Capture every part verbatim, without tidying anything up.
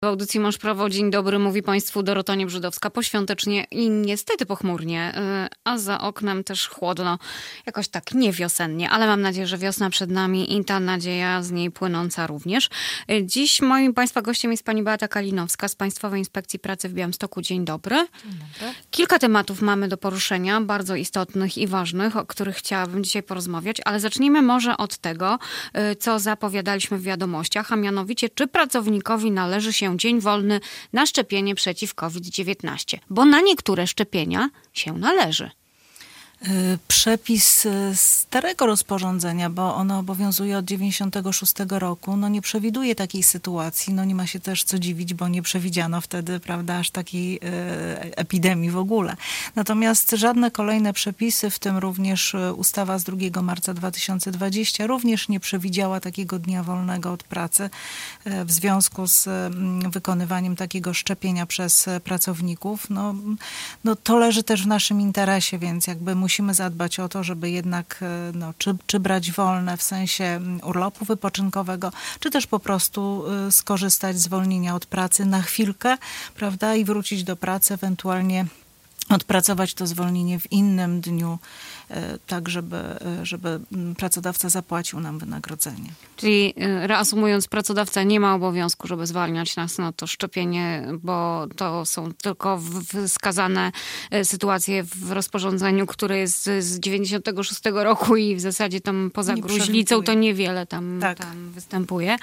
W audycji Mąż Prawo, dzień dobry, mówi Państwu Dorota Niebrzydowska. Poświątecznie i niestety pochmurnie, a za oknem też chłodno, jakoś tak niewiosennie, ale mam nadzieję, że wiosna przed nami i ta nadzieja z niej płynąca również. Dziś moim Państwa gościem jest pani Beata Kalinowska z Państwowej Inspekcji Pracy w Białymstoku. Dzień dobry. Dzień dobry. Kilka tematów mamy do poruszenia, bardzo istotnych i ważnych, o których chciałabym dzisiaj porozmawiać, ale zacznijmy może od tego, co zapowiadaliśmy w wiadomościach, a mianowicie, czy pracownikowi należy się dzień wolny na szczepienie przeciw kowid dziewiętnaście, bo na niektóre szczepienia się należy. Przepis starego rozporządzenia, bo ono obowiązuje od dziewięćdziesiątego szóstego roku, no nie przewiduje takiej sytuacji, no nie ma się też co dziwić, bo nie przewidziano wtedy, prawda, aż takiej e, epidemii w ogóle. Natomiast żadne kolejne przepisy, w tym również ustawa z drugiego marca dwa tysiące dwudziestego, również nie przewidziała takiego dnia wolnego od pracy e, w związku z m, wykonywaniem takiego szczepienia przez pracowników. No, no to leży też w naszym interesie, więc jakby musimy Musimy zadbać o to, żeby jednak no, czy, czy brać wolne w sensie urlopu wypoczynkowego, czy też po prostu skorzystać z zwolnienia od pracy na chwilkę, prawda, i wrócić do pracy, ewentualnie odpracować to zwolnienie w innym dniu, tak żeby, żeby pracodawca zapłacił nam wynagrodzenie. Czyli reasumując, pracodawca nie ma obowiązku, żeby zwalniać nas na to szczepienie, bo to są tylko wskazane sytuacje w rozporządzeniu, które jest z dziewięćdziesiątego szóstego roku i w zasadzie tam poza nie gruźlicą to niewiele tam, tak. tam występuje.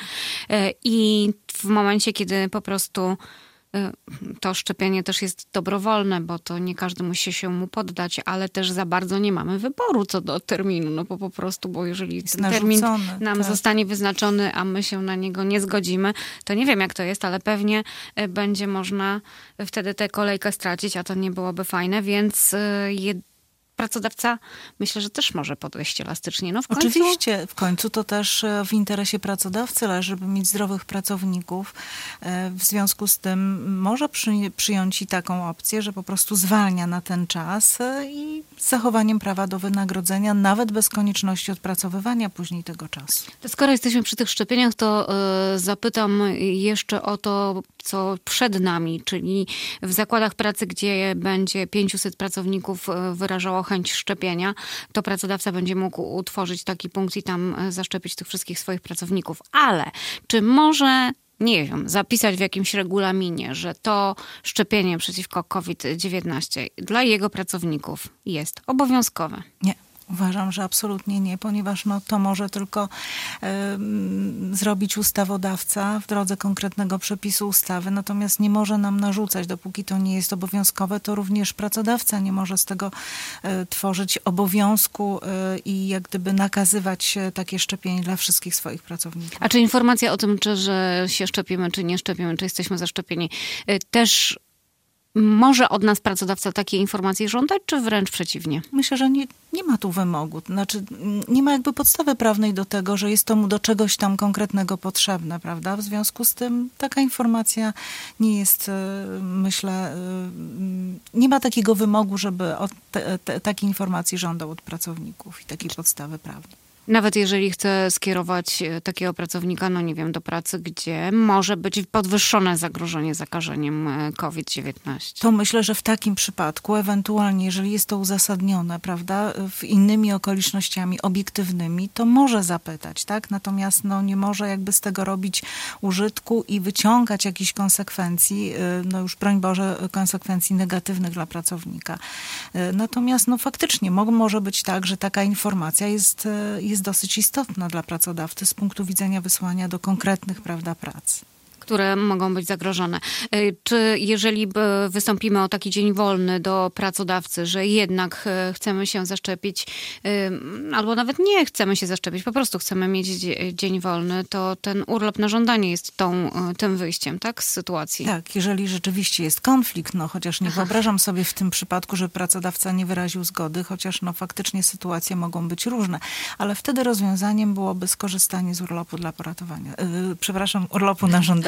I w momencie, kiedy po prostu to szczepienie też jest dobrowolne, bo to nie każdy musi się mu poddać, ale też za bardzo nie mamy wyboru co do terminu, no bo po prostu, bo jeżeli jest ten termin narzucony, nam tak. zostanie wyznaczony, a my się na niego nie zgodzimy, to nie wiem jak to jest, ale pewnie będzie można wtedy tę kolejkę stracić, a to nie byłoby fajne, więc jed... pracodawca myślę, że też może podejść elastycznie. No w końcu... Oczywiście, w końcu to też w interesie pracodawcy leży, żeby mieć zdrowych pracowników. W związku z tym może przy, przyjąć i taką opcję, że po prostu zwalnia na ten czas i z zachowaniem prawa do wynagrodzenia, nawet bez konieczności odpracowywania później tego czasu. To skoro jesteśmy przy tych szczepieniach, to y, zapytam jeszcze o to, co przed nami, czyli w zakładach pracy, gdzie będzie pięciuset pracowników wyrażało chęć szczepienia, to pracodawca będzie mógł utworzyć taki punkt i tam zaszczepić tych wszystkich swoich pracowników. Ale czy może, nie wiem, zapisać w jakimś regulaminie, że to szczepienie przeciwko kowid dziewiętnaście dla jego pracowników jest obowiązkowe? Nie. Uważam, że absolutnie nie, ponieważ no, to może tylko y, zrobić ustawodawca w drodze konkretnego przepisu ustawy, natomiast nie może nam narzucać, dopóki to nie jest obowiązkowe, to również pracodawca nie może z tego y, tworzyć obowiązku y, i jak gdyby nakazywać takie szczepienie dla wszystkich swoich pracowników. A czy informacja o tym, czy że się szczepimy, czy nie szczepimy, czy jesteśmy zaszczepieni, y, też może od nas pracodawca takiej informacji żądać, czy wręcz przeciwnie? Myślę, że nie, nie ma tu wymogu. Znaczy, nie ma jakby podstawy prawnej do tego, że jest to mu do czegoś tam konkretnego potrzebne, prawda? W związku z tym taka informacja nie jest, myślę, nie ma takiego wymogu, żeby od te, te, takiej informacji żądał od pracowników i takiej podstawy prawnej. Nawet jeżeli chcę skierować takiego pracownika, no nie wiem, do pracy, gdzie może być podwyższone zagrożenie zakażeniem kowid dziewiętnaście. To myślę, że w takim przypadku, ewentualnie, jeżeli jest to uzasadnione, prawda, w innymi okolicznościami obiektywnymi, to może zapytać, tak? Natomiast no, nie może jakby z tego robić użytku i wyciągać jakichś konsekwencji, no już broń Boże, konsekwencji negatywnych dla pracownika. Natomiast no faktycznie mo- może być tak, że taka informacja jest, jest jest dosyć istotna dla pracodawcy z punktu widzenia wysłania do konkretnych, prawda, prac, które mogą być zagrożone. Czy jeżeli wystąpimy o taki dzień wolny do pracodawcy, że jednak chcemy się zaszczepić, albo nawet nie chcemy się zaszczepić, po prostu chcemy mieć dzień wolny, to ten urlop na żądanie jest tą, tym wyjściem, tak, z sytuacji? Tak, jeżeli rzeczywiście jest konflikt, no chociaż nie Aha. wyobrażam sobie w tym przypadku, że pracodawca nie wyraził zgody, chociaż no faktycznie sytuacje mogą być różne, ale wtedy rozwiązaniem byłoby skorzystanie z urlopu dla poratowania, yy, przepraszam, urlopu na żądanie.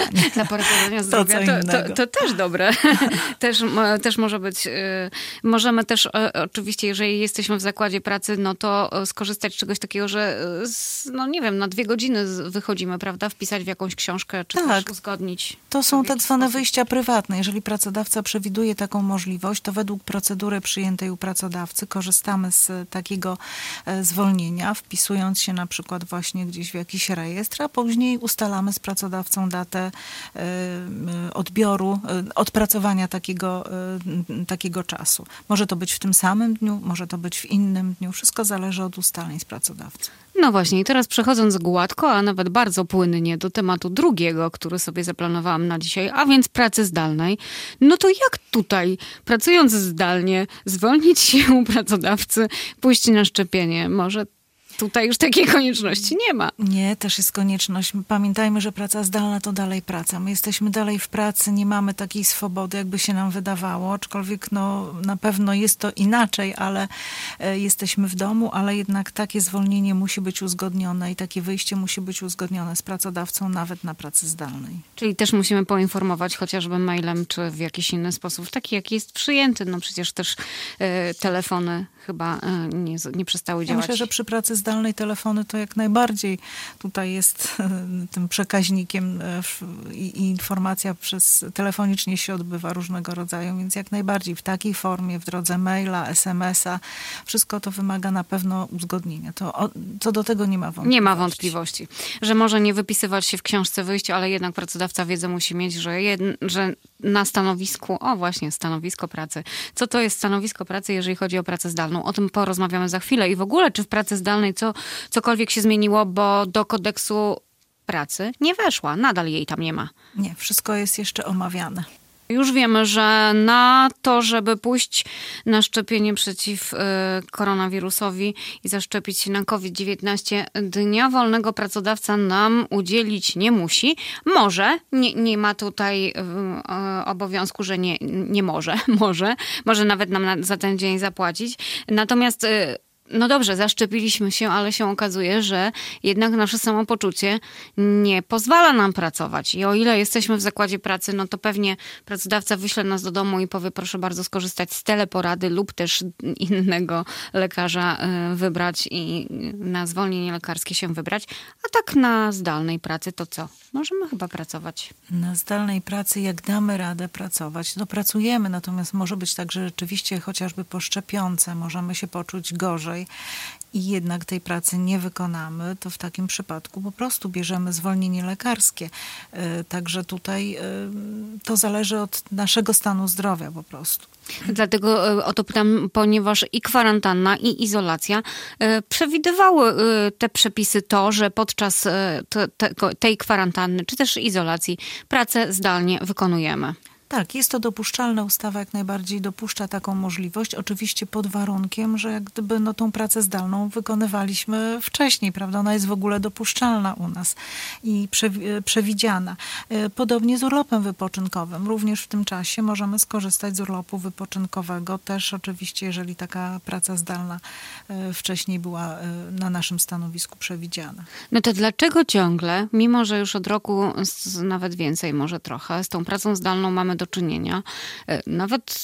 pogodzenia. Na porę pogodzenia zdrowia. To, to, to, to też dobre. też, też może być. Możemy też oczywiście, jeżeli jesteśmy w zakładzie pracy, no to skorzystać z czegoś takiego, że no nie wiem, na dwie godziny wychodzimy, prawda? Wpisać w jakąś książkę, czy tak. też uzgodnić. To są tak zwane sposób. wyjścia prywatne. Jeżeli pracodawca przewiduje taką możliwość, to według procedury przyjętej u pracodawcy korzystamy z takiego zwolnienia, wpisując się na przykład właśnie gdzieś w jakiś rejestr, a później ustalamy z pracodawcą datę odbioru, odpracowania takiego, takiego czasu. Może to być w tym samym dniu, może to być w innym dniu. Wszystko zależy od ustaleń z pracodawcą. No właśnie, i teraz przechodząc gładko, a nawet bardzo płynnie do tematu drugiego, który sobie zaplanowałam na dzisiaj, a więc pracy zdalnej, no to jak tutaj, pracując zdalnie, zwolnić się u pracodawcy, pójść na szczepienie? Może tutaj już takiej konieczności nie ma. Nie, też jest konieczność. Pamiętajmy, że praca zdalna to dalej praca. My jesteśmy dalej w pracy, nie mamy takiej swobody, jakby się nam wydawało, aczkolwiek no, na pewno jest to inaczej, ale e, jesteśmy w domu, ale jednak takie zwolnienie musi być uzgodnione i takie wyjście musi być uzgodnione z pracodawcą nawet na pracy zdalnej. Czyli też musimy poinformować chociażby mailem, czy w jakiś inny sposób, taki jaki jest przyjęty. No przecież też e, telefony chyba e, nie, nie przestały działać. Ja myślę, że przy pracy zdalnej telefony to jak najbardziej tutaj jest tym przekaźnikiem i informacja przez telefonicznie się odbywa różnego rodzaju, więc jak najbardziej w takiej formie, w drodze maila, es em es a, wszystko to wymaga na pewno uzgodnienia. To, co do tego nie ma wątpliwości. Nie ma wątpliwości, że może nie wypisywać się w książce wyjścia, ale jednak pracodawca wiedzę musi mieć, że, jed, że na stanowisku, o właśnie, stanowisko pracy. Co to jest stanowisko pracy, jeżeli chodzi o pracę zdalną? O tym porozmawiamy za chwilę. I w ogóle, czy w pracy zdalnej co, cokolwiek się zmieniło, bo do kodeksu pracy nie weszła. Nadal jej tam nie ma. Nie, wszystko jest jeszcze omawiane. Już wiemy, że na to, żeby pójść na szczepienie przeciw y, koronawirusowi i zaszczepić się na kowid dziewiętnaście, dnia wolnego pracodawca nam udzielić nie musi. Może, nie, nie ma tutaj y, y, obowiązku, że nie, nie może. Może, może nawet nam na, za ten dzień zapłacić. Natomiast y, no dobrze, zaszczepiliśmy się, ale się okazuje, że jednak nasze samopoczucie nie pozwala nam pracować. I o ile jesteśmy w zakładzie pracy, no to pewnie pracodawca wyśle nas do domu i powie, proszę bardzo skorzystać z teleporady lub też innego lekarza wybrać i na zwolnienie lekarskie się wybrać. A tak na zdalnej pracy to co? Możemy chyba pracować. Na zdalnej pracy, jak damy radę pracować, to pracujemy, natomiast może być tak, że rzeczywiście chociażby po szczepionce możemy się poczuć gorzej i jednak tej pracy nie wykonamy, to w takim przypadku po prostu bierzemy zwolnienie lekarskie. Także tutaj to zależy od naszego stanu zdrowia po prostu. Dlatego o to pytam, ponieważ i kwarantanna, i izolacja przewidywały te przepisy to, że podczas te, te, tej kwarantanny, czy też izolacji pracę zdalnie wykonujemy. Tak, jest to dopuszczalna ustawa, jak najbardziej dopuszcza taką możliwość, oczywiście pod warunkiem, że jak gdyby no, tą pracę zdalną wykonywaliśmy wcześniej, prawda? Ona jest w ogóle dopuszczalna u nas i przewidziana. Podobnie z urlopem wypoczynkowym. Również w tym czasie możemy skorzystać z urlopu wypoczynkowego. Też oczywiście, jeżeli taka praca zdalna wcześniej była na naszym stanowisku przewidziana. No to dlaczego ciągle, mimo że już od roku, nawet więcej może trochę, z tą pracą zdalną mamy do czynienia. Nawet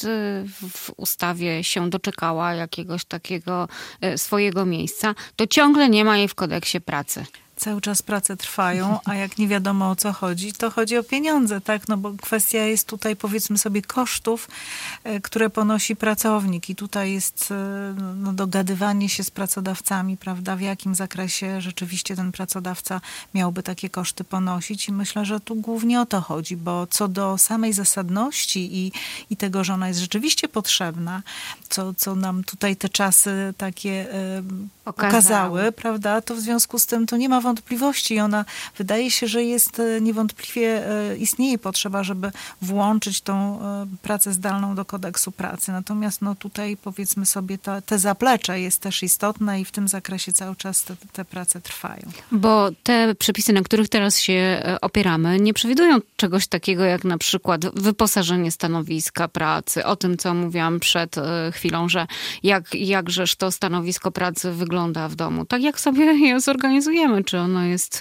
w ustawie się doczekała jakiegoś takiego swojego miejsca, to ciągle nie ma jej w kodeksie pracy. Cały czas prace trwają, a jak nie wiadomo o co chodzi, to chodzi o pieniądze, tak? No bo kwestia jest tutaj, powiedzmy sobie, kosztów, które ponosi pracownik i tutaj jest no, dogadywanie się z pracodawcami, prawda? W jakim zakresie rzeczywiście ten pracodawca miałby takie koszty ponosić i myślę, że tu głównie o to chodzi, bo co do samej zasadności i, i tego, że ona jest rzeczywiście potrzebna, co, co nam tutaj te czasy takie y, pokazały, prawda? To w związku z tym to nie ma wątpliwości i ona wydaje się, że jest niewątpliwie, istnieje potrzeba, żeby włączyć tą pracę zdalną do kodeksu pracy. Natomiast no tutaj powiedzmy sobie ta, te zaplecze jest też istotne i w tym zakresie cały czas te, te prace trwają. Bo te przepisy, na których teraz się opieramy, nie przewidują czegoś takiego jak na przykład wyposażenie stanowiska pracy. O tym, co mówiłam przed chwilą, że jak, jakżeż to stanowisko pracy wygląda w domu. Tak jak sobie je zorganizujemy, czy czy ono jest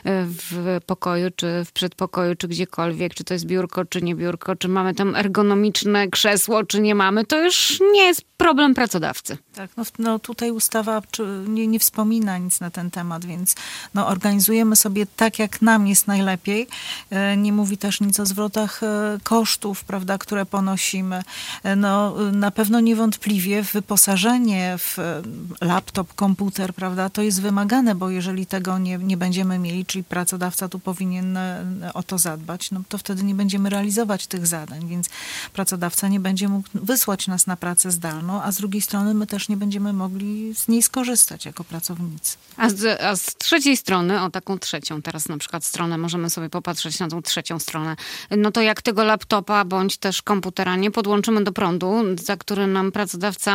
w pokoju, czy w przedpokoju, czy gdziekolwiek, czy to jest biurko, czy nie biurko, czy mamy tam ergonomiczne krzesło, czy nie mamy, to już nie jest problem pracodawcy. Tak, no, no tutaj ustawa czy nie, nie wspomina nic na ten temat, więc no, organizujemy sobie tak, jak nam jest najlepiej. Nie mówi też nic o zwrotach kosztów, prawda, które ponosimy. No, na pewno niewątpliwie wyposażenie w laptop, komputer, prawda, to jest wymagane, bo jeżeli tego nie, nie będziemy mieli, czyli pracodawca tu powinien o to zadbać, no to wtedy nie będziemy realizować tych zadań, więc pracodawca nie będzie mógł wysłać nas na pracę zdalną, a z drugiej strony my też nie będziemy mogli z niej skorzystać jako pracownicy. A z, a z trzeciej strony, o taką trzecią teraz na przykład stronę, możemy sobie popatrzeć na tą trzecią stronę, no to jak tego laptopa bądź też komputera nie podłączymy do prądu, za który nam pracodawca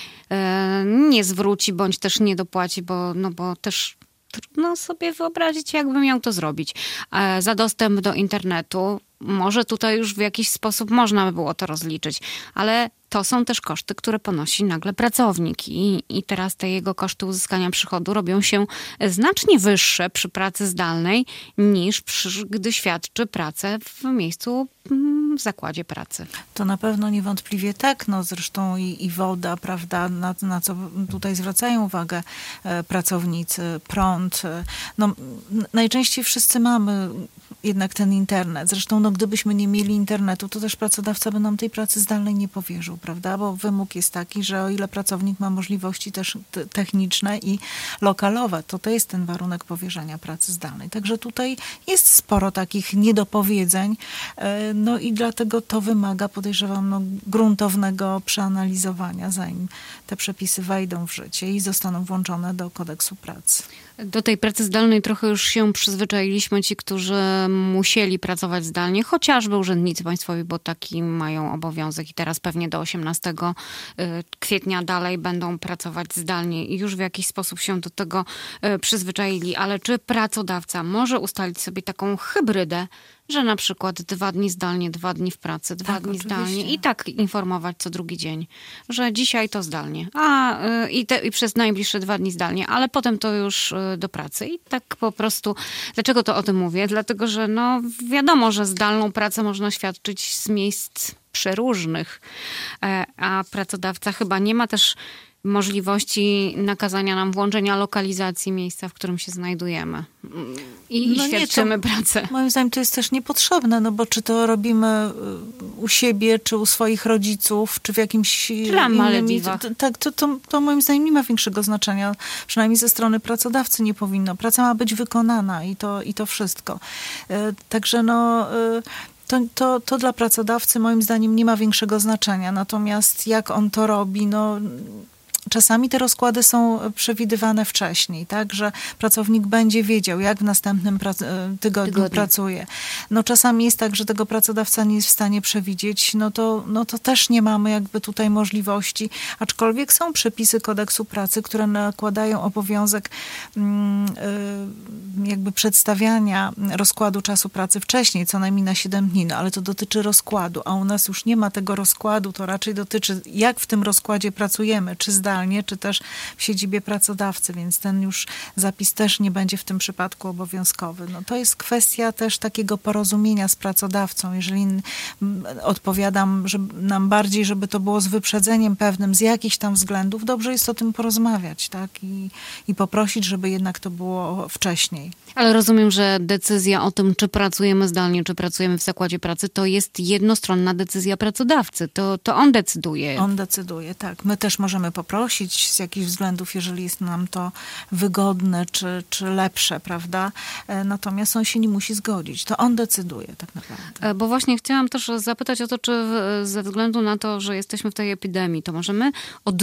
e, nie zwróci, bądź też nie dopłaci, bo, no bo też trudno sobie wyobrazić, jakby miał to zrobić. E, za dostęp do internetu może tutaj już w jakiś sposób można by było to rozliczyć, ale to są też koszty, które ponosi nagle pracownik i, i teraz te jego koszty uzyskania przychodu robią się znacznie wyższe przy pracy zdalnej niż przy, gdy świadczy pracę w miejscu, w zakładzie pracy. To na pewno niewątpliwie tak, no zresztą i, i woda, prawda, na, na co tutaj zwracają uwagę e, pracownicy, prąd. E, no, najczęściej wszyscy mamy jednak ten internet. Zresztą no, gdybyśmy nie mieli internetu, to też pracodawca by nam tej pracy zdalnej nie powierzył, prawda? Bo wymóg jest taki, że o ile pracownik ma możliwości też te- techniczne i lokalowe, to to jest ten warunek powierzenia pracy zdalnej. Także tutaj jest sporo takich niedopowiedzeń, no i dlatego to wymaga, podejrzewam, no, gruntownego przeanalizowania, zanim te przepisy wejdą w życie i zostaną włączone do kodeksu pracy. Do tej pracy zdalnej trochę już się przyzwyczailiśmy, ci, którzy musieli pracować zdalnie, chociażby urzędnicy państwowi, bo taki mają obowiązek i teraz pewnie do osiemnastego kwietnia dalej będą pracować zdalnie i już w jakiś sposób się do tego przyzwyczaili. Ale czy pracodawca może ustalić sobie taką hybrydę, że na przykład dwa dni zdalnie, dwa dni w pracy, dwa tak, dni oczywiście. zdalnie i tak informować co drugi dzień, że dzisiaj to zdalnie, a y, i, te, i przez najbliższe dwa dni zdalnie, ale potem to już y, do pracy. I tak po prostu, dlaczego to o tym mówię? Dlatego, że no wiadomo, że zdalną pracę można świadczyć z miejsc przeróżnych, e, a pracodawca chyba nie ma też możliwości nakazania nam włączenia lokalizacji miejsca, w którym się znajdujemy. I, No i nie, świadczymy to, pracę. Moim zdaniem to jest też niepotrzebne, no bo czy to robimy u siebie, czy u swoich rodziców, czy w jakimś Czy na innym... Malediwach. Tak, to, to, to moim zdaniem nie ma większego znaczenia. Przynajmniej ze strony pracodawcy nie powinno. Praca ma być wykonana i to, i to wszystko. Także no... To, to, to dla pracodawcy moim zdaniem nie ma większego znaczenia. Natomiast jak on to robi, no... Czasami te rozkłady są przewidywane wcześniej, tak, że pracownik będzie wiedział, jak w następnym prac- tygodniu, tygodniu pracuje. No czasami jest tak, że tego pracodawca nie jest w stanie przewidzieć, no to, no to też nie mamy jakby tutaj możliwości, aczkolwiek są przepisy kodeksu pracy, które nakładają obowiązek jakby przedstawiania rozkładu czasu pracy wcześniej, co najmniej na siedem dni, no ale to dotyczy rozkładu, a u nas już nie ma tego rozkładu, to raczej dotyczy, jak w tym rozkładzie pracujemy, czy zdalnie, czy też w siedzibie pracodawcy, więc ten już zapis też nie będzie w tym przypadku obowiązkowy. No to jest kwestia też takiego porozumienia z pracodawcą. Jeżeli odpowiadam że nam bardziej, żeby to było z wyprzedzeniem pewnym, z jakichś tam względów, dobrze jest o tym porozmawiać, tak? I, i poprosić, żeby jednak to było wcześniej. Ale rozumiem, że decyzja o tym, czy pracujemy zdalnie, czy pracujemy w zakładzie pracy, to jest jednostronna decyzja pracodawcy. To, to on decyduje. On decyduje, tak. My też możemy poprosić z jakichś względów, jeżeli jest nam to wygodne, czy, czy lepsze, prawda? Natomiast on się nie musi zgodzić. To on decyduje tak naprawdę. Bo właśnie chciałam też zapytać o to, czy ze względu na to, że jesteśmy w tej epidemii, to możemy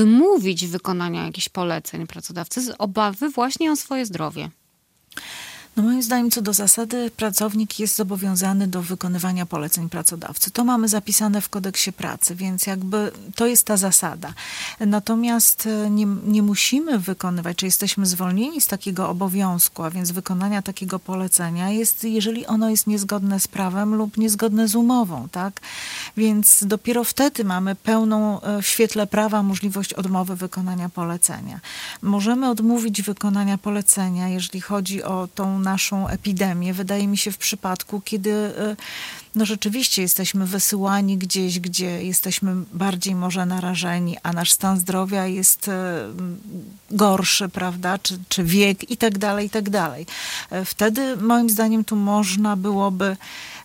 odmówić wykonania jakichś poleceń pracodawcy z obawy właśnie o swoje zdrowie. No moim zdaniem co do zasady pracownik jest zobowiązany do wykonywania poleceń pracodawcy. To mamy zapisane w kodeksie pracy, więc jakby to jest ta zasada. Natomiast nie, nie musimy wykonywać, czy jesteśmy zwolnieni z takiego obowiązku, a więc wykonania takiego polecenia jest, jeżeli ono jest niezgodne z prawem lub niezgodne z umową, tak? Więc dopiero wtedy mamy pełną w świetle prawa możliwość odmowy wykonania polecenia. Możemy odmówić wykonania polecenia, jeżeli chodzi o tą naszą epidemię. Wydaje mi się w przypadku, kiedy no rzeczywiście jesteśmy wysyłani gdzieś, gdzie jesteśmy bardziej może narażeni, a nasz stan zdrowia jest gorszy, prawda, czy, czy wiek i tak dalej, i tak dalej. Wtedy moim zdaniem tu można byłoby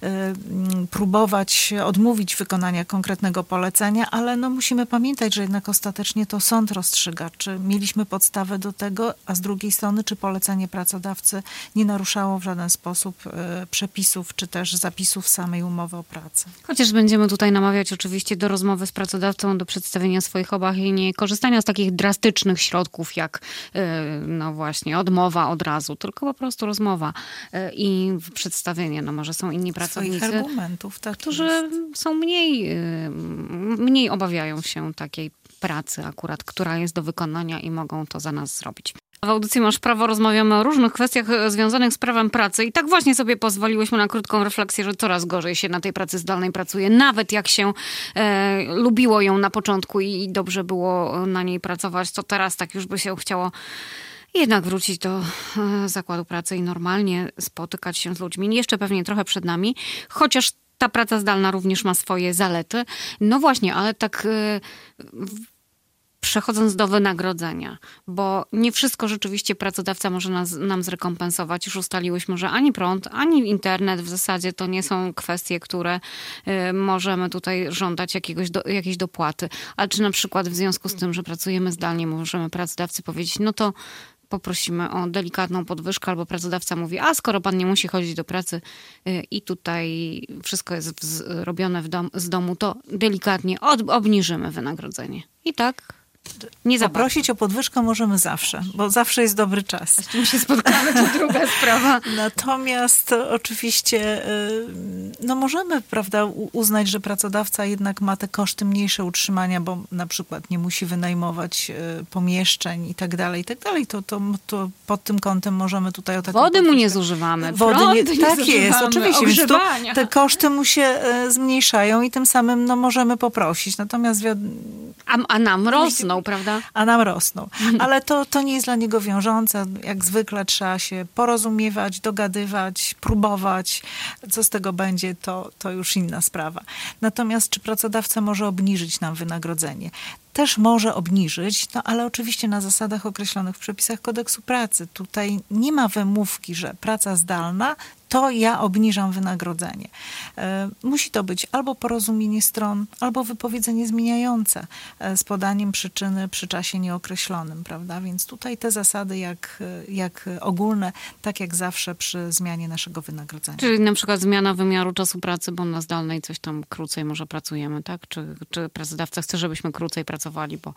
próbować odmówić wykonania konkretnego polecenia, ale no musimy pamiętać, że jednak ostatecznie to sąd rozstrzyga, czy mieliśmy podstawę do tego, a z drugiej strony, czy polecenie pracodawcy nie naruszało w żaden sposób przepisów, czy też zapisów samej umowy o pracę. Chociaż będziemy tutaj namawiać oczywiście do rozmowy z pracodawcą, do przedstawienia swoich obaw i nie korzystania z takich drastycznych środków, jak no właśnie odmowa od razu, tylko po prostu rozmowa i przedstawienie. No może są inni pracownicy, swoich argumentów, tak, którzy jest. są mniej, mniej obawiają się takiej pracy akurat, która jest do wykonania i mogą to za nas zrobić. W audycji Masz Prawo rozmawiamy o różnych kwestiach związanych z prawem pracy i tak właśnie sobie pozwoliłyśmy na krótką refleksję, że coraz gorzej się na tej pracy zdalnej pracuje. Nawet jak się e, lubiło ją na początku i, i dobrze było na niej pracować, to teraz tak już by się chciało jednak wrócić do e, zakładu pracy i normalnie spotykać się z ludźmi. Jeszcze pewnie trochę przed nami, chociaż ta praca zdalna również ma swoje zalety. No właśnie, ale tak e, przechodząc do wynagrodzenia, bo nie wszystko rzeczywiście pracodawca może nas, nam zrekompensować. Już ustaliłyśmy, że ani prąd, ani internet w zasadzie to nie są kwestie, które y, możemy tutaj żądać jakiegoś do, jakiejś dopłaty. Ale czy na przykład w związku z tym, że pracujemy zdalnie, możemy pracodawcy powiedzieć, no to poprosimy o delikatną podwyżkę, albo pracodawca mówi, a skoro pan nie musi chodzić do pracy y, i tutaj wszystko jest w, robione w dom, z domu, to delikatnie od, obniżymy wynagrodzenie. I tak nie za Poprosić bardzo. o podwyżkę możemy zawsze, bo zawsze jest dobry czas. Z czym się spotkamy, to druga sprawa. Natomiast oczywiście no możemy, prawda, uznać, że pracodawca jednak ma te koszty mniejsze utrzymania, bo na przykład nie musi wynajmować pomieszczeń i tak dalej, i tak dalej. To, to, to pod tym kątem możemy tutaj o taką Wody mu podwyżkę. nie zużywamy, Wody prądu nie, nie tak zużywamy, jest, oczywiście. Więc to, ogrzewania. te koszty mu się zmniejszają i tym samym no, możemy poprosić. Natomiast wiad- A, a nam rosną, prawda? a nam rosną. Ale to, to nie jest dla niego wiążące. Jak zwykle trzeba się porozumiewać, dogadywać, próbować. Co z tego będzie, to, to już inna sprawa. Natomiast czy pracodawca może obniżyć nam wynagrodzenie? Też może obniżyć, no ale oczywiście na zasadach określonych w przepisach kodeksu pracy. Tutaj nie ma wymówki, że praca zdalna to ja obniżam wynagrodzenie. Musi to być albo porozumienie stron, albo wypowiedzenie zmieniające z podaniem przyczyny przy czasie nieokreślonym, prawda? Więc tutaj te zasady jak, jak ogólne, tak jak zawsze przy zmianie naszego wynagrodzenia. Czyli na przykład zmiana wymiaru czasu pracy, bo na zdalnej coś tam krócej może pracujemy, tak? Czy, czy pracodawca chce, żebyśmy krócej pracowali, bo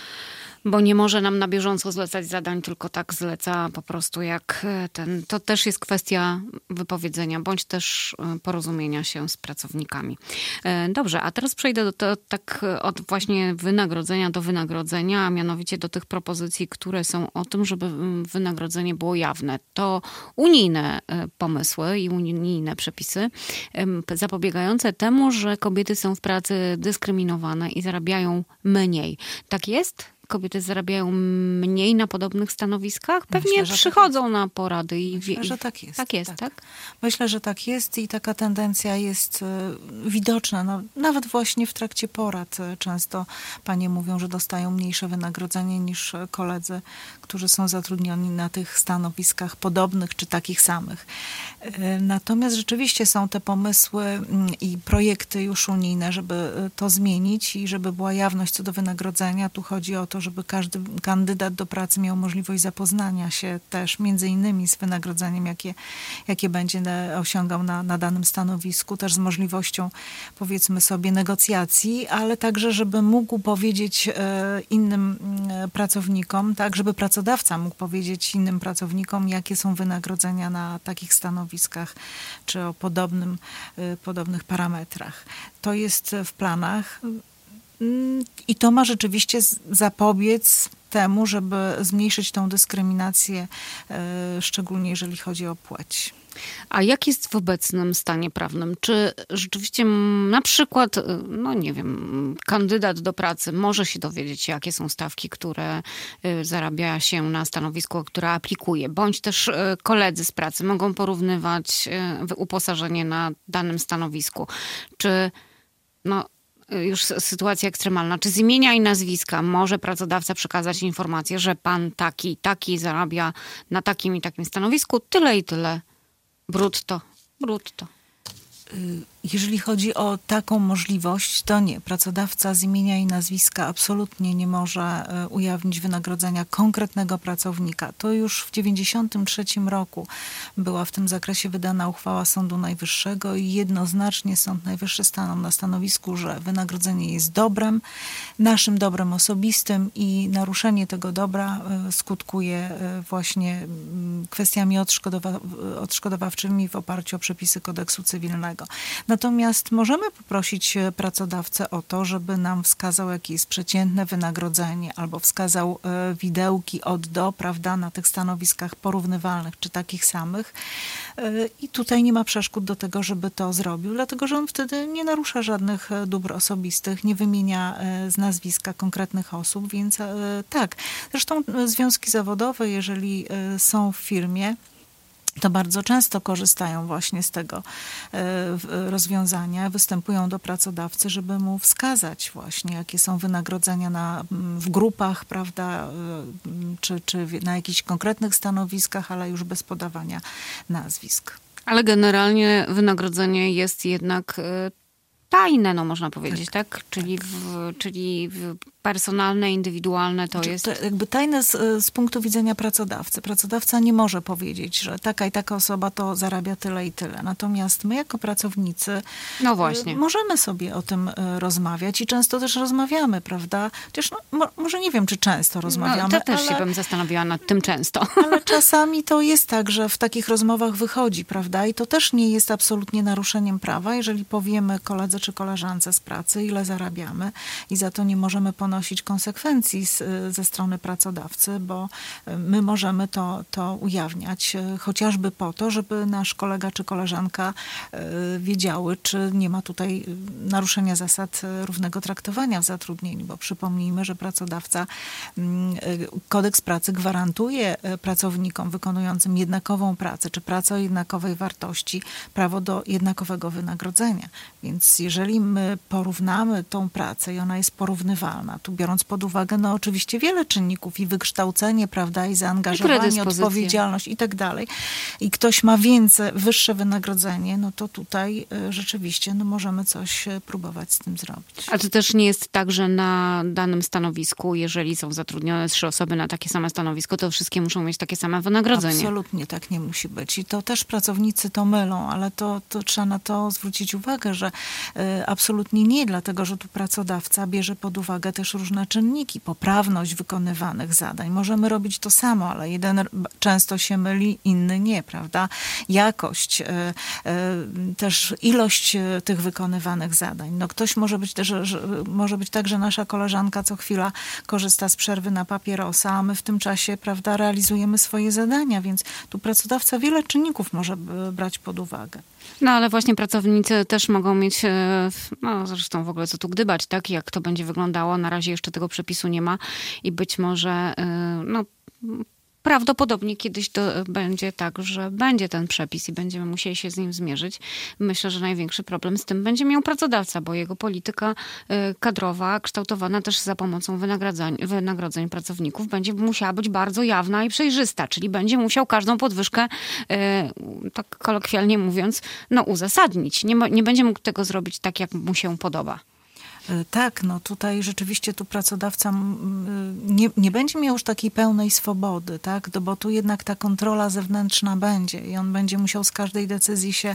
bo nie może nam na bieżąco zlecać zadań, tylko tak zleca po prostu jak ten. To też jest kwestia wypowiedzenia, bądź też porozumienia się z pracownikami. Dobrze, a teraz przejdę do to, tak od właśnie wynagrodzenia do wynagrodzenia, a mianowicie do tych propozycji, które są o tym, żeby wynagrodzenie było jawne. To unijne pomysły i unijne przepisy zapobiegające temu, że kobiety są w pracy dyskryminowane i zarabiają mniej. Tak jest? Kobiety zarabiają mniej na podobnych stanowiskach? Pewnie Myślę, przychodzą tak na porady. I Myślę, wie... że tak jest. Tak jest, tak. tak? Myślę, że tak jest i taka tendencja jest widoczna. No, nawet właśnie w trakcie porad często panie mówią, że dostają mniejsze wynagrodzenie niż koledzy, którzy są zatrudnioni na tych stanowiskach podobnych czy takich samych. Natomiast rzeczywiście są te pomysły i projekty już unijne, żeby to zmienić i żeby była jawność co do wynagrodzenia. Tu chodzi o to, to, żeby każdy kandydat do pracy miał możliwość zapoznania się też między innymi z wynagrodzeniem, jakie, jakie będzie osiągał na, na danym stanowisku, też z możliwością, powiedzmy sobie, negocjacji, ale także, żeby mógł powiedzieć innym pracownikom, tak, żeby pracodawca mógł powiedzieć innym pracownikom, jakie są wynagrodzenia na takich stanowiskach, czy o podobnym, podobnych parametrach. To jest w planach i to ma rzeczywiście zapobiec temu, żeby zmniejszyć tą dyskryminację, szczególnie jeżeli chodzi o płeć. A jak jest w obecnym stanie prawnym? Czy rzeczywiście na przykład, no nie wiem, kandydat do pracy może się dowiedzieć, jakie są stawki, które zarabia się na stanowisku, które aplikuje, bądź też koledzy z pracy mogą porównywać uposażenie na danym stanowisku? Czy no już sytuacja ekstremalna, czy z imienia i nazwiska może pracodawca przekazać informację, że pan taki, taki zarabia na takim i takim stanowisku tyle i tyle brutto, brutto. Jeżeli chodzi o taką możliwość, to nie. Pracodawca z imienia i nazwiska absolutnie nie może ujawnić wynagrodzenia konkretnego pracownika. To już w dziewięćdziesiątym trzecim roku była w tym zakresie wydana uchwała Sądu Najwyższego i jednoznacznie Sąd Najwyższy stanął na stanowisku, że wynagrodzenie jest dobrem, naszym dobrem osobistym i naruszenie tego dobra skutkuje właśnie kwestiami odszkodowa- odszkodowawczymi w oparciu o przepisy kodeksu cywilnego. Natomiast możemy poprosić pracodawcę o to, żeby nam wskazał, jakie jest przeciętne wynagrodzenie albo wskazał widełki od do, prawda, na tych stanowiskach porównywalnych czy takich samych. I tutaj nie ma przeszkód do tego, żeby to zrobił, dlatego że on wtedy nie narusza żadnych dóbr osobistych, nie wymienia z nazwiska konkretnych osób, więc tak. Zresztą związki zawodowe, jeżeli są w firmie, to bardzo często korzystają właśnie z tego rozwiązania, występują do pracodawcy, żeby mu wskazać właśnie, jakie są wynagrodzenia na, w grupach, prawda, czy, czy na jakichś konkretnych stanowiskach, ale już bez podawania nazwisk. Ale generalnie wynagrodzenie jest jednak tajne, no można powiedzieć, tak? tak? Czyli, w, czyli w personalne, indywidualne to jest... To jakby tajne z, z punktu widzenia pracodawcy. Pracodawca nie może powiedzieć, że taka i taka osoba to zarabia tyle i tyle. Natomiast my jako pracownicy no właśnie. możemy sobie o tym rozmawiać i często też rozmawiamy, prawda? Chociaż no, mo, może nie wiem, czy często rozmawiamy. No, to też ale, się bym zastanawiała nad tym często. Ale czasami to jest tak, że w takich rozmowach wychodzi, prawda? I to też nie jest absolutnie naruszeniem prawa, jeżeli powiemy koledze czy koleżance z pracy, ile zarabiamy i za to nie możemy ponosić konsekwencji z, ze strony pracodawcy, bo my możemy to, to ujawniać chociażby po to, żeby nasz kolega czy koleżanka wiedziały, czy nie ma tutaj naruszenia zasad równego traktowania w zatrudnieniu, bo przypomnijmy, że pracodawca, kodeks pracy gwarantuje pracownikom wykonującym jednakową pracę, czy pracę o jednakowej wartości, prawo do jednakowego wynagrodzenia. Więc jeżeli my porównamy tą pracę i ona jest porównywalna, tu biorąc pod uwagę, no oczywiście wiele czynników i wykształcenie, prawda, i zaangażowanie, i odpowiedzialność i tak dalej. I ktoś ma więcej, wyższe wynagrodzenie, no to tutaj rzeczywiście no możemy coś próbować z tym zrobić. A to też nie jest tak, że na danym stanowisku, jeżeli są zatrudnione trzy osoby na takie same stanowisko, to wszystkie muszą mieć takie same wynagrodzenie. Absolutnie tak nie musi być. I to też pracownicy to mylą, ale to, to trzeba na to zwrócić uwagę, że y, absolutnie nie, dlatego że tu pracodawca bierze pod uwagę też różne czynniki, poprawność wykonywanych zadań. Możemy robić to samo, ale jeden często się myli, inny nie, prawda? Jakość, y, y, też ilość tych wykonywanych zadań. No ktoś może być też, że, może być tak, że nasza koleżanka co chwila korzysta z przerwy na papierosa, a my w tym czasie, prawda, realizujemy swoje zadania, więc tu pracodawca wiele czynników może brać pod uwagę. No ale właśnie pracownicy też mogą mieć, no zresztą w ogóle co tu gdybać, tak? Jak to będzie wyglądało, na razie jeszcze tego przepisu nie ma i być może, no prawdopodobnie kiedyś to będzie tak, że będzie ten przepis i będziemy musieli się z nim zmierzyć. Myślę, że największy problem z tym będzie miał pracodawca, bo jego polityka kadrowa, kształtowana też za pomocą wynagrodzeń, wynagrodzeń pracowników, będzie musiała być bardzo jawna i przejrzysta, czyli będzie musiał każdą podwyżkę, tak kolokwialnie mówiąc, no uzasadnić. Nie, nie będzie mógł tego zrobić tak, jak mu się podoba. Tak, no tutaj rzeczywiście tu pracodawca nie, nie będzie miał już takiej pełnej swobody, tak, no bo tu jednak ta kontrola zewnętrzna będzie i on będzie musiał z każdej decyzji się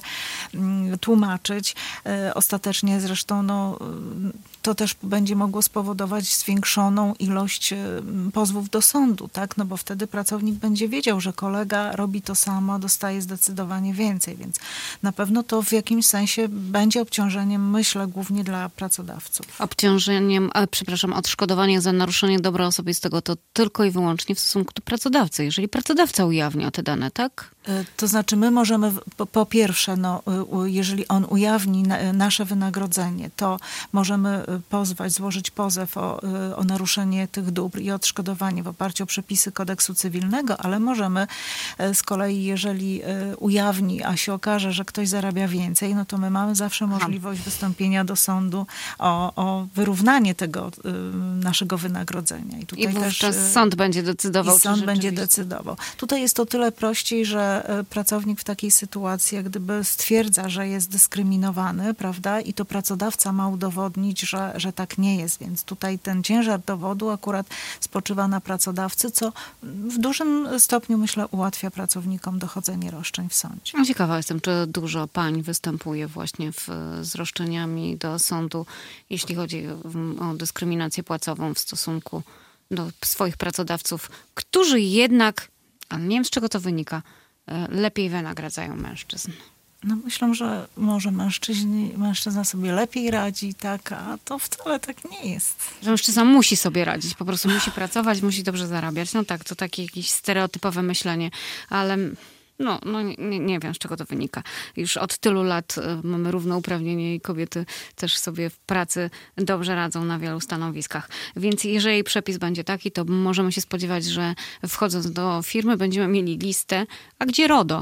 tłumaczyć. Ostatecznie zresztą no, to też będzie mogło spowodować zwiększoną ilość pozwów do sądu, tak, no bo wtedy pracownik będzie wiedział, że kolega robi to samo, dostaje zdecydowanie więcej, więc na pewno to w jakimś sensie będzie obciążeniem, myślę, głównie dla pracodawców. Obciążeniem, a, przepraszam, odszkodowanie za naruszenie dobra osobistego to tylko i wyłącznie w stosunku do pracodawcy, jeżeli pracodawca ujawnia te dane, tak? To znaczy my możemy, po, po pierwsze, no, jeżeli on ujawni na, nasze wynagrodzenie, to możemy pozwać, złożyć pozew o, o naruszenie tych dóbr i odszkodowanie w oparciu o przepisy kodeksu cywilnego, ale możemy z kolei, jeżeli ujawni, a się okaże, że ktoś zarabia więcej, no to my mamy zawsze możliwość wystąpienia do sądu o, o wyrównanie tego naszego wynagrodzenia. I, tutaj I wówczas też sąd będzie decydował. I sąd będzie decydował. Tutaj jest to tyle prościej, że pracownik w takiej sytuacji, jak gdyby stwierdza, że jest dyskryminowany, prawda, i to pracodawca ma udowodnić, że, że tak nie jest, więc tutaj ten ciężar dowodu akurat spoczywa na pracodawcy, co w dużym stopniu, myślę, ułatwia pracownikom dochodzenie roszczeń w sądzie. Ciekawa jestem, czy dużo pań występuje właśnie w, z roszczeniami do sądu, jeśli chodzi o dyskryminację płacową w stosunku do swoich pracodawców, którzy jednak, a nie wiem z czego to wynika, lepiej wynagradzają mężczyzn. No myślę, że może mężczyźni, mężczyzna sobie lepiej radzi, tak, a to wcale tak nie jest. Że mężczyzna musi sobie radzić, po prostu musi pracować, musi dobrze zarabiać. No tak, to takie jakieś stereotypowe myślenie, ale no, no nie, nie wiem, z czego to wynika. Już od tylu lat mamy równouprawnienie i kobiety też sobie w pracy dobrze radzą na wielu stanowiskach. Więc jeżeli przepis będzie taki, to możemy się spodziewać, że wchodząc do firmy będziemy mieli listę, a gdzie RODO?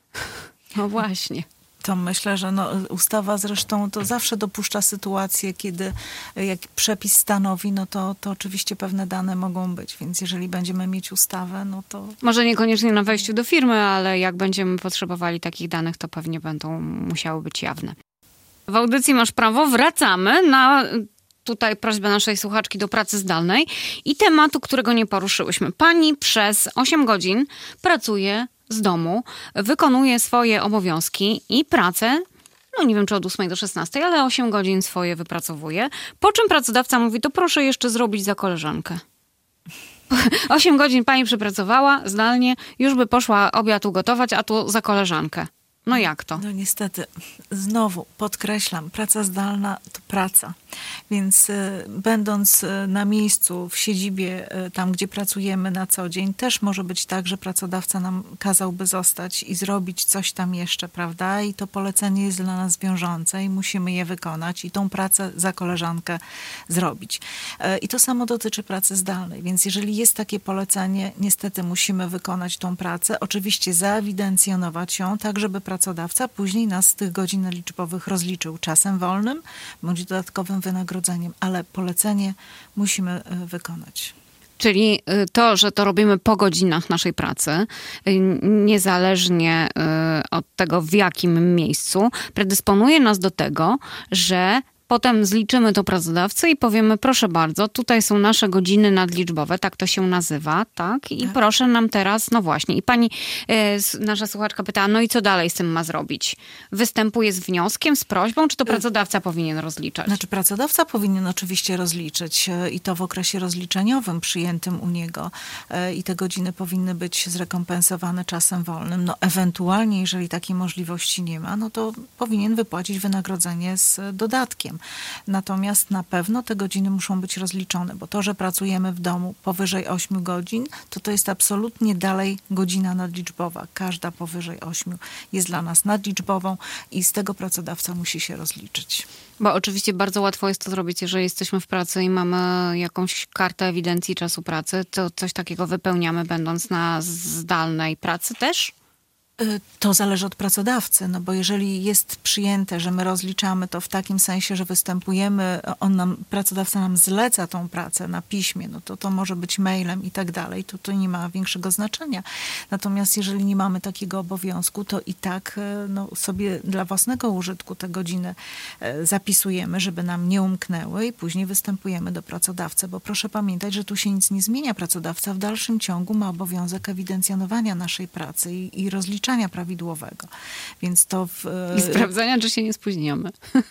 No właśnie. To myślę, że no, ustawa zresztą to zawsze dopuszcza sytuację, kiedy jak przepis stanowi, no to, to oczywiście pewne dane mogą być. Więc jeżeli będziemy mieć ustawę, no to... Może niekoniecznie na wejściu do firmy, ale jak będziemy potrzebowali takich danych, to pewnie będą musiały być jawne. W audycji Masz Prawo wracamy na... Tutaj prośba naszej słuchaczki do pracy zdalnej i tematu, którego nie poruszyłyśmy. Pani przez osiem godzin pracuje z domu, wykonuje swoje obowiązki i pracę, no nie wiem czy od ósmej do szesnastej, ale osiem godzin swoje wypracowuje. Po czym pracodawca mówi, to proszę jeszcze zrobić za koleżankę. osiem godzin pani przepracowała zdalnie, już by poszła obiad ugotować, a tu za koleżankę. No jak to? No niestety, znowu podkreślam, praca zdalna to praca. Więc y, będąc y, na miejscu, w siedzibie, y, tam gdzie pracujemy na co dzień, też może być tak, że pracodawca nam kazałby zostać i zrobić coś tam jeszcze, prawda? I to polecenie jest dla nas wiążące i musimy je wykonać i tą pracę za koleżankę zrobić. Y, I to samo dotyczy pracy zdalnej. Więc jeżeli jest takie polecenie, niestety musimy wykonać tą pracę. Oczywiście zaewidencjonować ją, tak żeby pracodawca później nas z tych godzin liczbowych rozliczył czasem wolnym bądź dodatkowym wynagrodzeniem, ale polecenie musimy wykonać. Czyli to, że to robimy po godzinach naszej pracy, niezależnie od tego, w jakim miejscu, predysponuje nas do tego, że potem zliczymy to pracodawcy i powiemy, proszę bardzo, tutaj są nasze godziny nadliczbowe, tak to się nazywa, tak? I tak. Proszę nam teraz, no właśnie. I pani, e, nasza słuchaczka pytała, no i co dalej z tym ma zrobić? Występuje z wnioskiem, z prośbą, czy to pracodawca powinien rozliczać? Znaczy pracodawca powinien oczywiście rozliczyć i to w okresie rozliczeniowym przyjętym u niego i te godziny powinny być zrekompensowane czasem wolnym. No ewentualnie, jeżeli takiej możliwości nie ma, no to powinien wypłacić wynagrodzenie z dodatkiem. Natomiast na pewno te godziny muszą być rozliczone, bo to, że pracujemy w domu powyżej ośmiu godzin, to to jest absolutnie dalej godzina nadliczbowa. Każda powyżej ośmiu jest dla nas nadliczbową i z tego pracodawca musi się rozliczyć. Bo oczywiście bardzo łatwo jest to zrobić, jeżeli jesteśmy w pracy i mamy jakąś kartę ewidencji czasu pracy, to coś takiego wypełniamy będąc na zdalnej pracy też? To zależy od pracodawcy, no bo jeżeli jest przyjęte, że my rozliczamy to w takim sensie, że występujemy, on nam, pracodawca nam zleca tą pracę na piśmie, no to to może być mailem i tak dalej, to to nie ma większego znaczenia. Natomiast jeżeli nie mamy takiego obowiązku, to i tak no, sobie dla własnego użytku te godziny zapisujemy, żeby nam nie umknęły i później występujemy do pracodawcy, bo proszę pamiętać, że tu się nic nie zmienia. Pracodawca w dalszym ciągu ma obowiązek ewidencjonowania naszej pracy i, i rozliczania prawidłowego. Więc to w, I sprawdzania, czy się nie spóźniamy.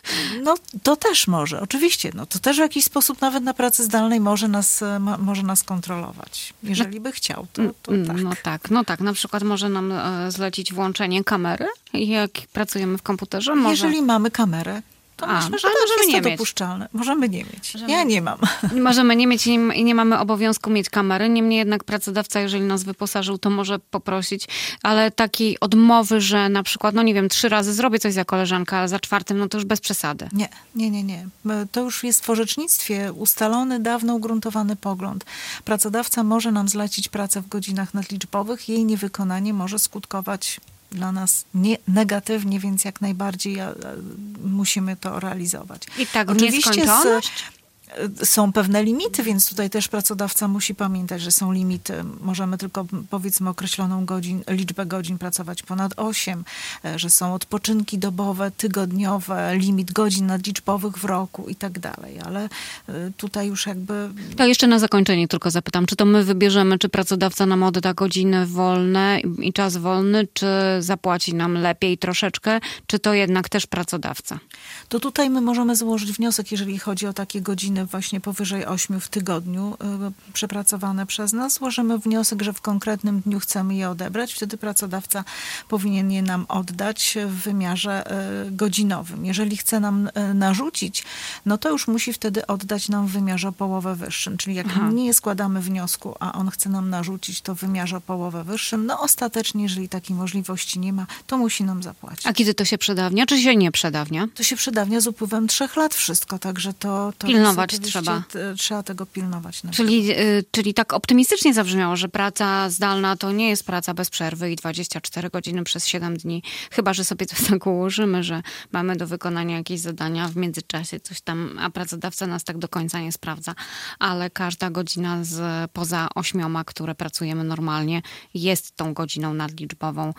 No to też może, oczywiście. No, to też w jakiś sposób nawet na pracy zdalnej może nas, ma, może nas kontrolować. Jeżeli by chciał, to, to tak. No tak, no tak. Na przykład może nam zlecić włączenie kamery, jak pracujemy w komputerze. Może... Jeżeli mamy kamerę, to A, myślę, że ale tak możemy jest nie to mieć. dopuszczalne. Możemy nie mieć. Możemy... Ja nie mam. Możemy nie mieć i nie, nie mamy obowiązku mieć kamery. Niemniej jednak pracodawca, jeżeli nas wyposażył, to może poprosić. Ale takiej odmowy, że na przykład, no nie wiem, trzy razy zrobię coś za koleżankę, ale za czwartym, no to już bez przesady. Nie, nie, nie, nie. To już jest w orzecznictwie ustalony, dawno ugruntowany pogląd. Pracodawca może nam zlecić pracę w godzinach nadliczbowych. Jej niewykonanie może skutkować dla nas nie, negatywnie, więc jak najbardziej a, a, musimy to realizować. I tak w Oczywiście nieskończoność? z, są pewne limity, więc tutaj też pracodawca musi pamiętać, że są limity. Możemy tylko powiedzmy określoną godzin, liczbę godzin pracować ponad osiem, że są odpoczynki dobowe, tygodniowe, limit godzin nadliczbowych w roku i tak dalej. Ale tutaj już jakby... To jeszcze na zakończenie tylko zapytam, czy to my wybierzemy, czy pracodawca nam odda godziny wolne i czas wolny, czy zapłaci nam lepiej troszeczkę, czy to jednak też pracodawca? To tutaj my możemy złożyć wniosek, jeżeli chodzi o takie godziny właśnie powyżej ośmiu w tygodniu y, przepracowane przez nas. Złożymy wniosek, że w konkretnym dniu chcemy je odebrać. Wtedy pracodawca powinien je nam oddać w wymiarze y, godzinowym. Jeżeli chce nam y, narzucić, no to już musi wtedy oddać nam w wymiarze o połowę wyższym. Czyli jak Aha. nie składamy wniosku, a on chce nam narzucić to w wymiarze o połowę wyższym, no ostatecznie, jeżeli takiej możliwości nie ma, to musi nam zapłacić. A kiedy to się przedawnia, czy się nie przedawnia? To się przydawnia z upływem trzech lat wszystko, także to... to Pilnować jest, trzeba. t- Trzeba tego pilnować. Czyli, y, czyli tak optymistycznie zabrzmiało, że praca zdalna to nie jest praca bez przerwy i dwadzieścia cztery godziny przez siedem dni. Chyba że sobie to tak ułożymy, że mamy do wykonania jakieś zadania w międzyczasie, coś tam, a pracodawca nas tak do końca nie sprawdza. Ale każda godzina z poza ośmioma, które pracujemy normalnie, jest tą godziną nadliczbową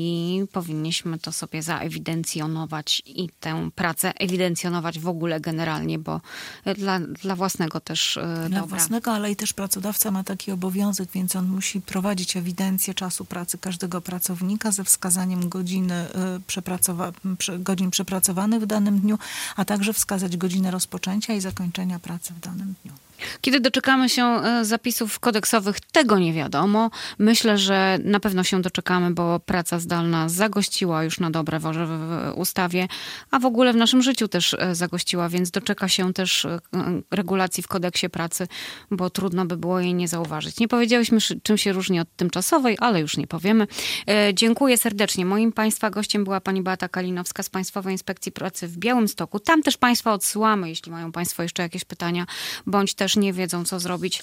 i powinniśmy to sobie zaewidencjonować i tę pracę ewidencjonować w ogóle generalnie, bo dla, dla własnego też yy, Dla dobra. własnego, ale i też pracodawca ma taki obowiązek, więc on musi prowadzić ewidencję czasu pracy każdego pracownika ze wskazaniem godziny, y, przepracowa- prze- godzin przepracowanych w danym dniu, a także wskazać godzinę rozpoczęcia i zakończenia pracy w danym dniu. Kiedy doczekamy się zapisów kodeksowych, tego nie wiadomo. Myślę, że na pewno się doczekamy, bo praca zdalna zagościła już na dobre w ustawie, a w ogóle w naszym życiu też zagościła, więc doczeka się też regulacji w kodeksie pracy, bo trudno by było jej nie zauważyć. Nie powiedziałyśmy, czym się różni od tymczasowej, ale już nie powiemy. Dziękuję serdecznie. Moim Państwa gościem była pani Beata Kalinowska z Państwowej Inspekcji Pracy w Białymstoku. Tam też Państwa odsyłamy, jeśli mają Państwo jeszcze jakieś pytania, bądź też nie wiedzą, co zrobić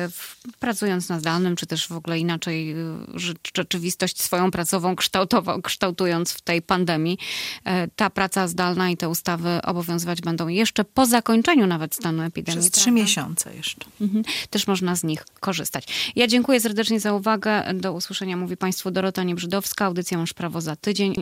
pracując na zdalnym, czy też w ogóle inaczej rzeczywistość swoją pracową kształtując w tej pandemii. Ta praca zdalna i te ustawy obowiązywać będą jeszcze po zakończeniu nawet stanu epidemii. Przez trzy prawda? miesiące jeszcze. Mhm. Też można z nich korzystać. Ja dziękuję serdecznie za uwagę. Do usłyszenia mówi Państwu Dorota Niebrzydowska. Audycja Masz Prawo za tydzień.